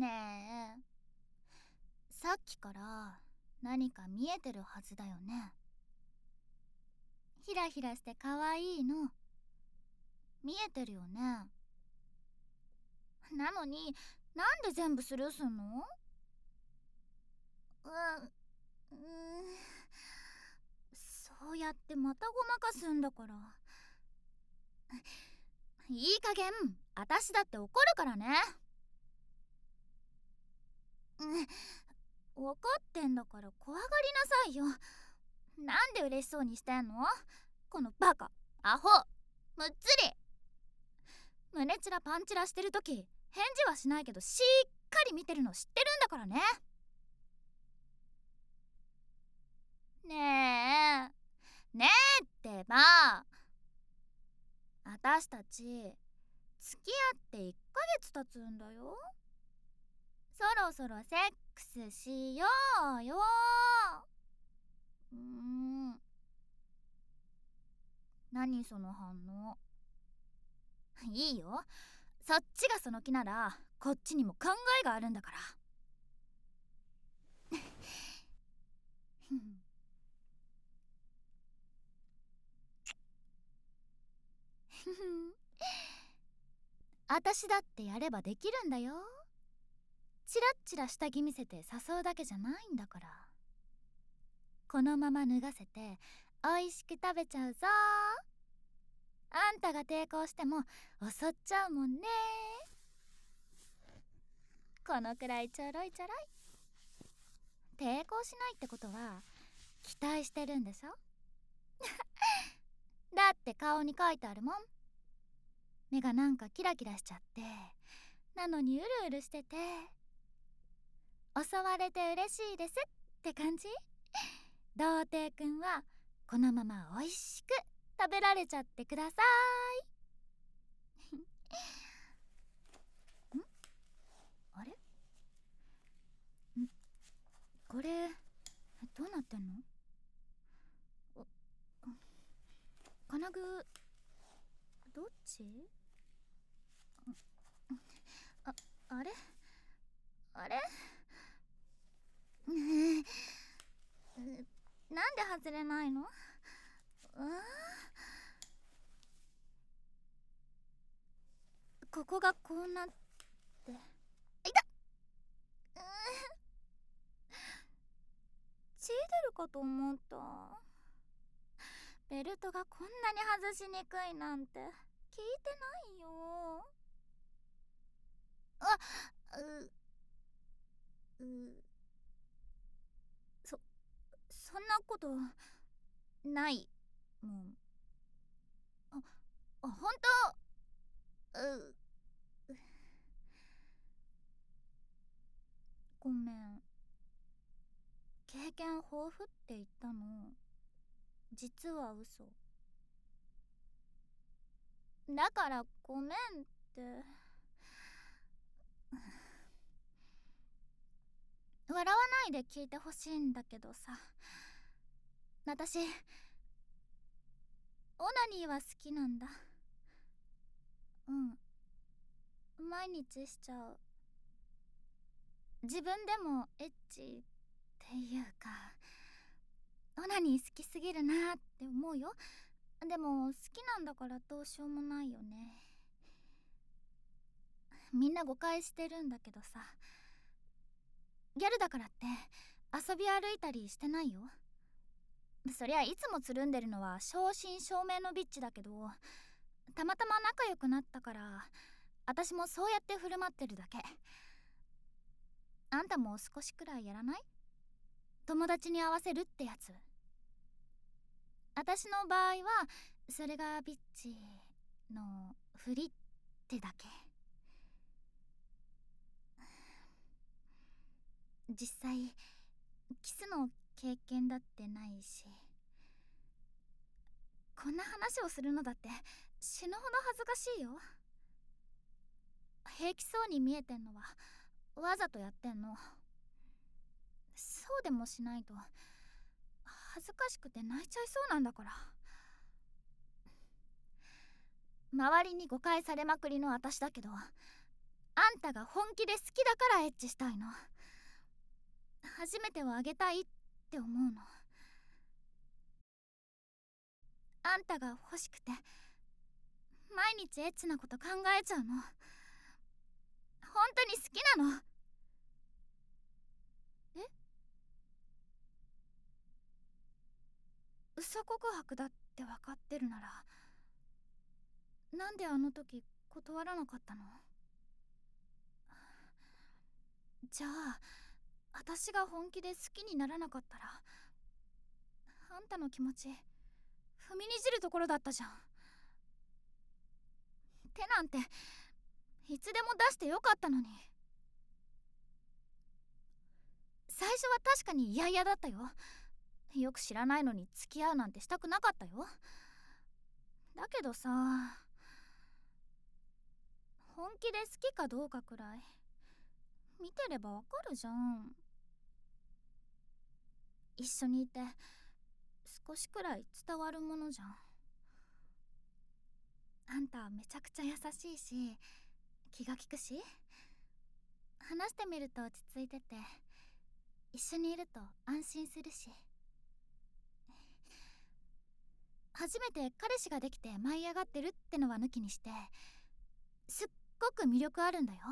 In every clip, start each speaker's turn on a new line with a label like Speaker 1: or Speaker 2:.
Speaker 1: ねえ、さっきから何か見えてるはずだよね。ヒラヒラして可愛いの見えてるよね。なのになんで全部スルーすんの？うーん、そうやってまたごまかすんだから。いい加減私だって怒るからね。分かってんだから怖がりなさいよ。なんで嬉しそうにしてんの？このバカアホむっつり。胸チラパンチラしてるとき返事はしないけどしっかり見てるの知ってるんだからね。ねえねえってば。私たち付き合って1ヶ月経つんだよ。そろそろセックスしようよ。何その反応。いいよ、そっちがその気ならこっちにも考えがあるんだから。私だってやればできるんだよ。チラッチラ下着見せて誘うだけじゃないんだから。このまま脱がせて美味しく食べちゃうぞ。あんたが抵抗しても襲っちゃうもんね。このくらいちょろいちょろい。抵抗しないってことは期待してるんでしょ？だって顔に書いてあるもん。目がなんかキラキラしちゃって、なのにうるうるしてて、襲われて嬉しいですって感じ。童貞くんはこのまま美味しく食べられちゃってください。ん？あれ？これどうなってんの？金具どっち？あれあれ？なんで外れないの？ここがこうなって。いたっ！血出るかと思った。ベルトがこんなに外しにくいなんて聞いてないよ。うそんなことないもん。ほんと。ごめん。経験豊富って言ったの実は嘘だからごめんって。笑わないで聞いてほしいんだけどさ、私オナニーは好きなんだ。毎日しちゃう。自分でもエッチっていうか、オナニー好きすぎるなって思うよ。でも好きなんだからどうしようもないよね。みんな誤解してるんだけどさ、ギャルだからって遊び歩いたりしてないよ。そりゃいつもつるんでるのは正真正銘のビッチだけど、たまたま仲良くなったから私もそうやって振る舞ってるだけ。あんたも少しくらいやらない？友達に合わせるってやつ。私の場合はそれがビッチの振りってだけ。実際キスの経験だってないし、こんな話をするのだって死ぬほど恥ずかしいよ。平気そうに見えてんのはわざとやってんの。そうでもしないと恥ずかしくて泣いちゃいそうなんだから。周りに誤解されまくりの私だけど、あんんたが本気で好きだからエッチしたいの。初めてをあげたいって思うの。あんたが欲しくて毎日エッチなこと考えちゃうの。本当に好きなの。え、嘘告白だって分かってるならなんであの時断らなかったの？じゃあ私が本気で好きにならなかったらあんたの気持ち踏みにじるところだったじゃん。手なんていつでも出してよかったのに。最初は確かに嫌々だったよ。よく知らないのに付き合うなんてしたくなかったよ。だけどさ、本気で好きかどうかくらい見てればわかるじゃん。一緒にいて少しくらい伝わるものじゃん。あんためちゃくちゃ優しいし気が利くし、話してみると落ち着いてて一緒にいると安心するし、初めて彼氏ができて舞い上がってるってのは抜きにしてすっごく魅力あるんだよ。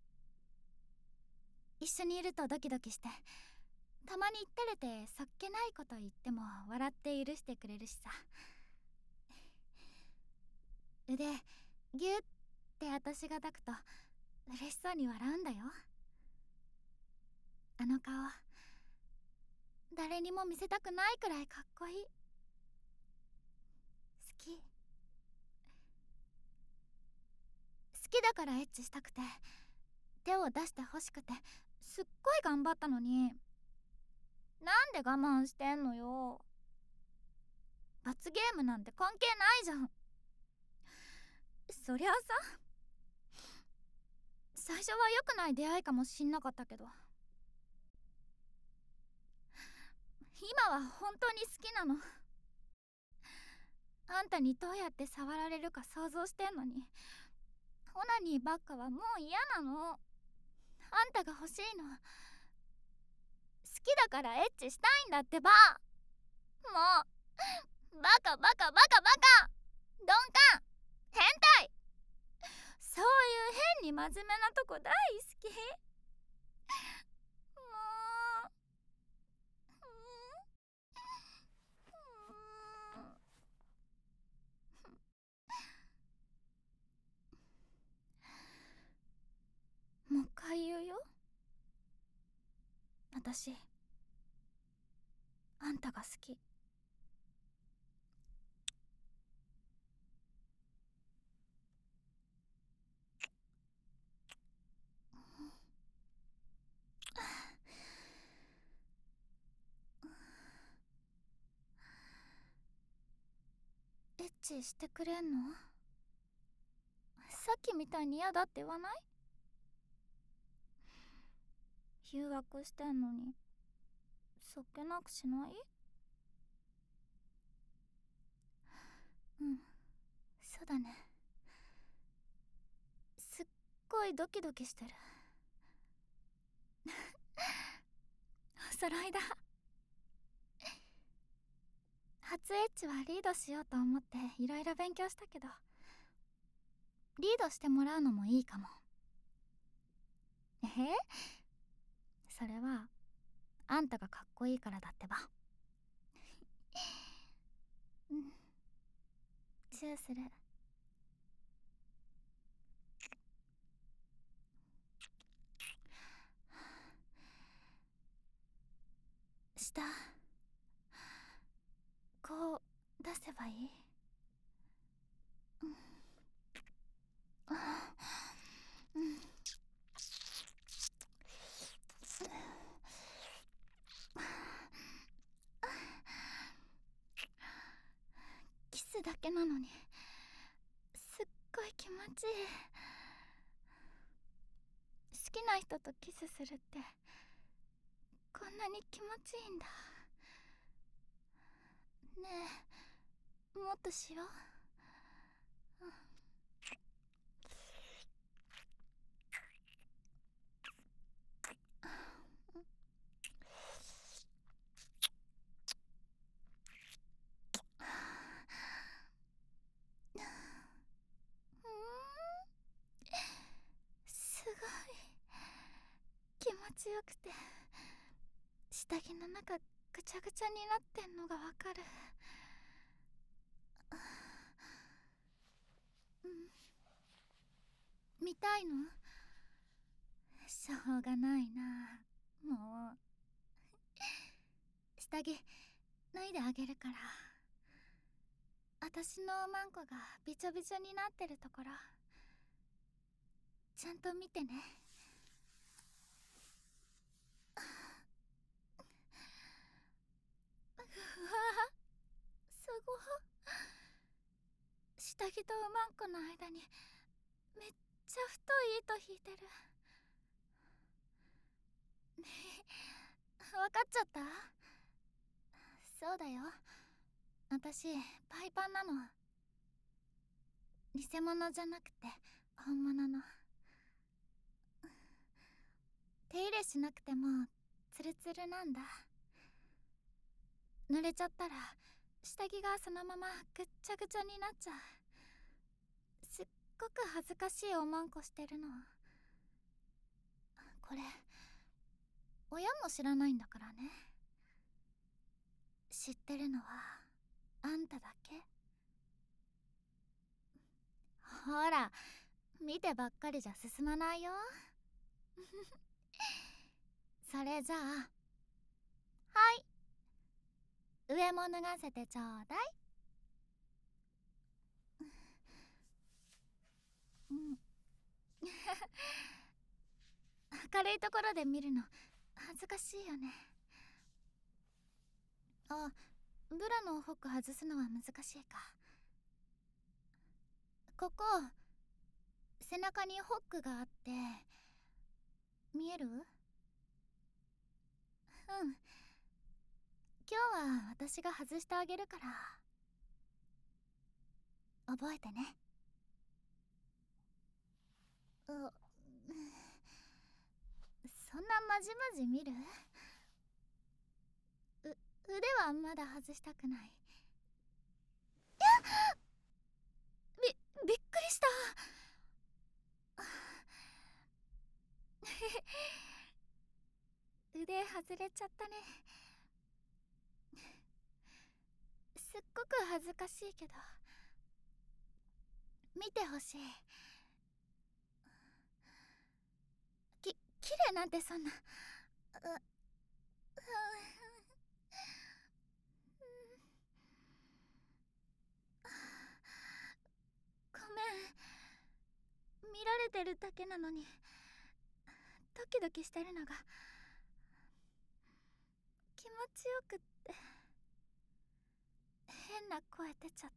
Speaker 1: 一緒にいるとドキドキして、たまに照れてそっけないこと言っても笑って許してくれるしさ。腕ギュッて私が抱くと嬉しそうに笑うんだよ。あの顔誰にも見せたくないくらいかっこいい。好き。好きだからエッチしたくて手を出してほしくてすっごい頑張ったのに、なんで我慢してんのよ。罰ゲームなんて関係ないじゃん。そりゃあさ、最初は良くない出会いかもしんなかったけど今は本当に好きなの。あんたにどうやって触られるか想像してんのにオナニーばっかはもう嫌なの。あんたが欲しいの好きだからエッチしたいんだってば。もうバカバカバカバカ鈍感変態、そういう変に真面目なとこ大好き。もう、もう一回言うよ。私あんたが好き。エッチしてくれんの？さっきみたいに嫌だって言わない？誘惑してんのにそっけなくしない？うん、そうだね。すっごいドキドキしてる。お揃いだ。初エッチはリードしようと思っていろいろ勉強したけどリードしてもらうのもいいかも。それはあんたがかっこいいからだってば。うん、チューする。下こう出せばいい？うん、あ、うん、キスだけなのにすっごい気持ちいい。好きな人とキスするってこんなに気持ちいいんだね。え、もっとしよう。 くて下着の中ぐちゃぐちゃになってんのがわかる。見たいの？しょうがないな。もう下着脱いであげるから。私のおまんこがびちょびちょになってるところちゃんと見てね。うわ、すご。下着とおまんこの間にめっちゃ太い糸引いてる。わかっちゃった？そうだよ、私パイパンなの。偽物じゃなくて本物の。手入れしなくてもツルツルなんだ。濡れちゃったら下着がそのままぐっちゃぐちゃになっちゃう。すっごく恥ずかしいおまんこしてるの。これ親も知らないんだからね。知ってるのはあんただけ。ほら、見てばっかりじゃ進まないよ。それじゃあ、はい、上も脱がせてちょうだい。明るいところで見るの恥ずかしいよね。あ、ブラのホック外すのは難しいか。ここ背中にホックがあって見える？うん、今日は私が外してあげるから覚えてね。そんなまじまじ見る？腕はまだ外したくない。びっくりした。腕外れちゃったね。すっごく恥ずかしいけど見てほしい。綺麗なんてそんな。ごめん、見られてるだけなのにドキドキしてるのが気持ちよくって変な声出ちゃった。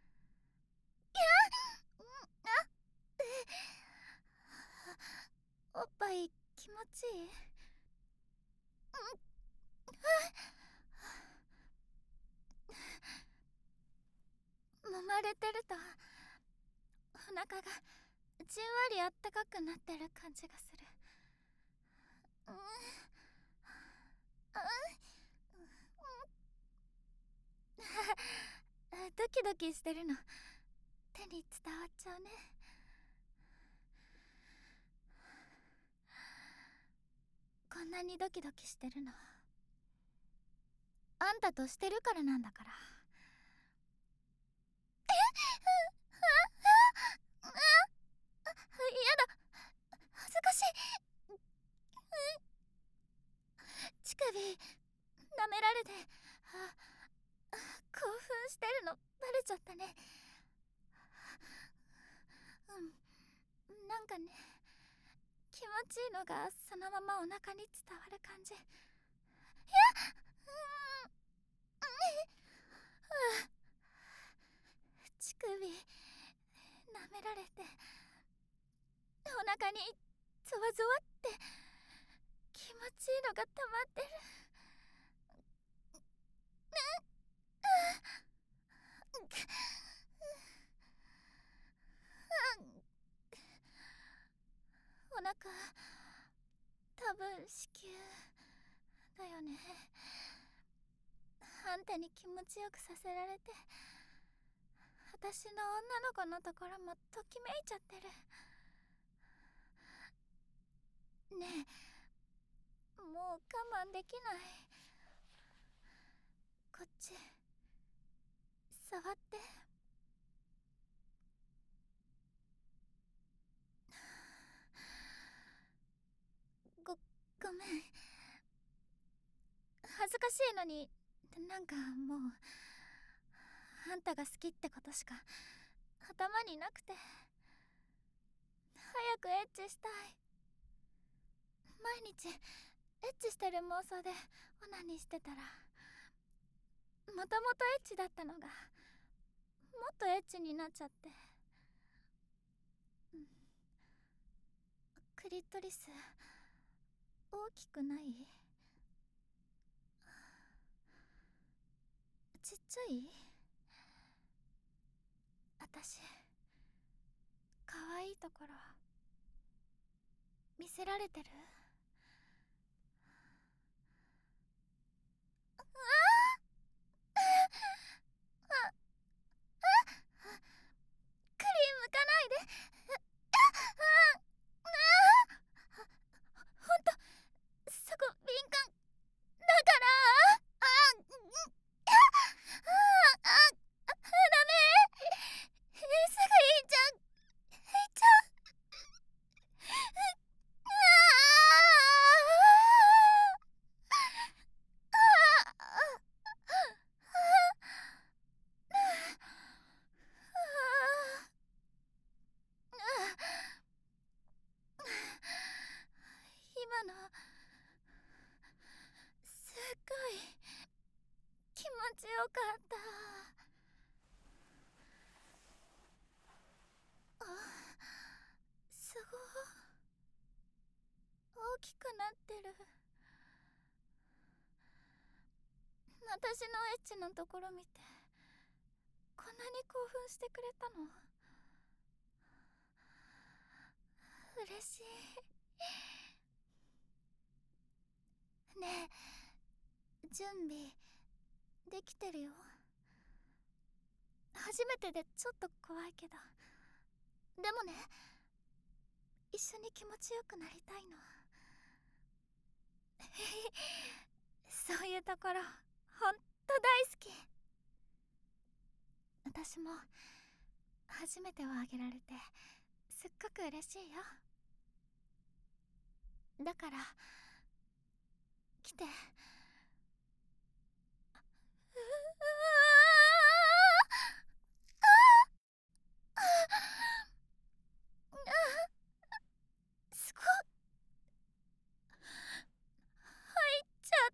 Speaker 1: おっぱい気持ちいい？揉まれてるとお腹がじんわりあったかくなってる感じがする。ドキドキしてるの手に伝わっちゃうね。こんなにドキドキしてるのあんたとしてるからなんだから。やだ、恥ずかしい。乳首舐められて興奮してるのバレちゃったね。なんかね、気持ちいいのがそのままお腹に伝わる感じ。乳首舐められてお腹にゾワゾワって気持ちいいのが溜まってる。お腹多分子宮だよね。あんたに気持ちよくさせられて私の女の子のところもときめいちゃってる。ねもう我慢できない。こっち触って。ごめん。恥ずかしいのに、なんかもうあんたが好きってことしか頭になくて。早くエッチしたい。毎日エッチしてる妄想でオナニーしてたら、もともとエッチだったのがもっとエッチになっちゃって。クリトリス大きくない？ちっちゃい？私可愛いところ見せられてる？クリームかないで。ほんとそこ敏感だから。ダメ。すぐいいじゃん。いっちゃう。今のすっごい気持ちよかった。すごい大きくなってる。私のエッチのところ見てこんなに興奮してくれたの？嬉しい。ねえ、準備できてるよ。初めてでちょっと怖いけど、でもね、一緒に気持ちよくなりたいの。そういうところほんと大好き。私も初めてをあげられてすっごく嬉しいよ。だから来て。すごっ、入っちゃった。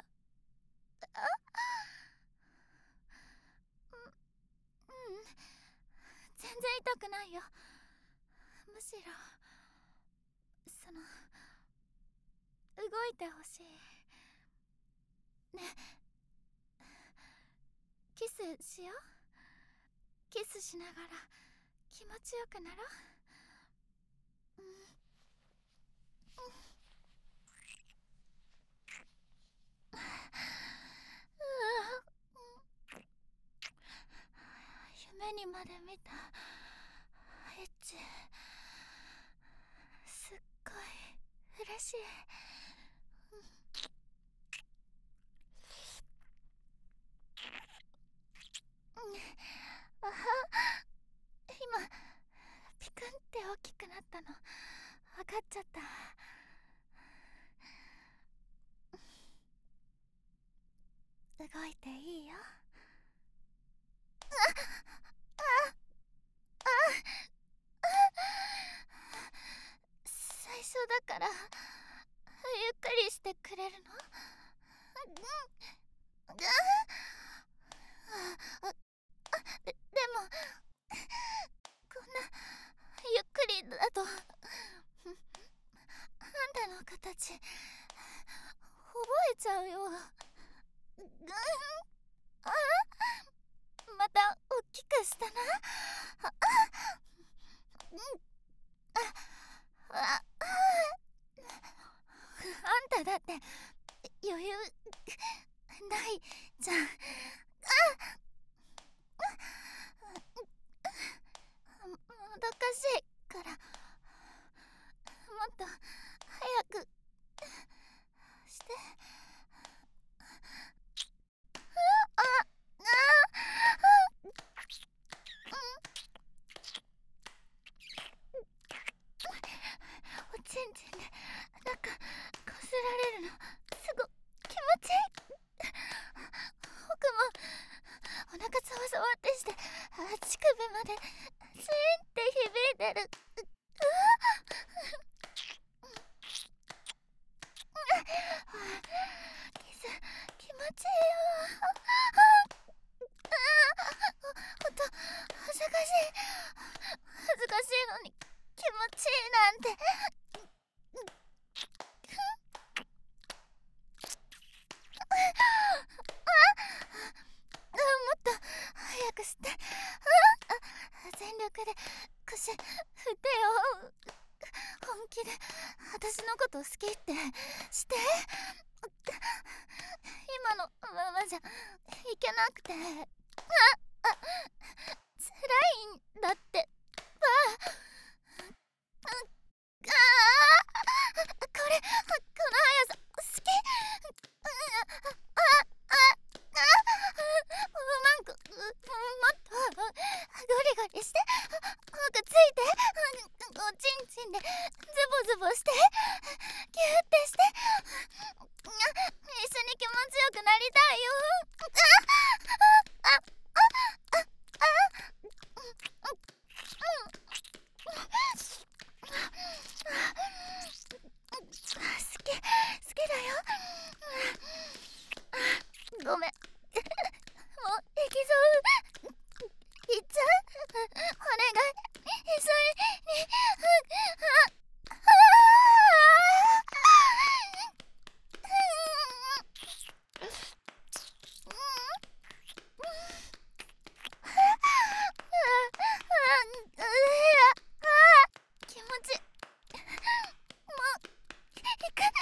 Speaker 1: 全然痛くないよ。むしろ動いてほしいね。キスしよう。キスしながら気持ちよくなろう。夢にまで見たエッチ、すっごい嬉しい。あは、今ピクンって大きくなったの分かっちゃった。動いていいよ。最初だからでシーンって響いてる。キス気持ちいいよ。ほんと恥ずかしい。恥ずかしいのに気持ちいいなんて。もっと早くして。全力で腰振ってよ。本気で私のこと好きってして。今のままじゃいけなくて。辛いんだってば。これこの速さ好き。もっとゴリゴリして。くっついて。おちんちんでズボズボして。ギューってして。一緒に気持ちよくなりたいよ。好きだよ。ごめん。もう行きそう。行っちゃう。お願い。一緒に。気持ちもう行く。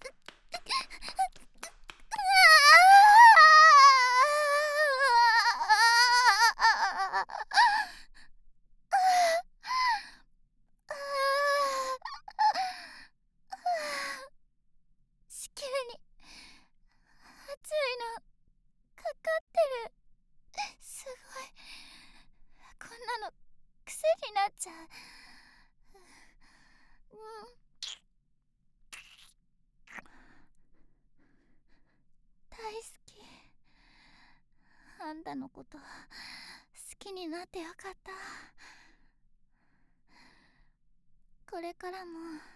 Speaker 1: 子宮に熱いのかかってる。すごい。こんなの癖になっちゃう。大好き。あんたのこと好きになってよかった。これからも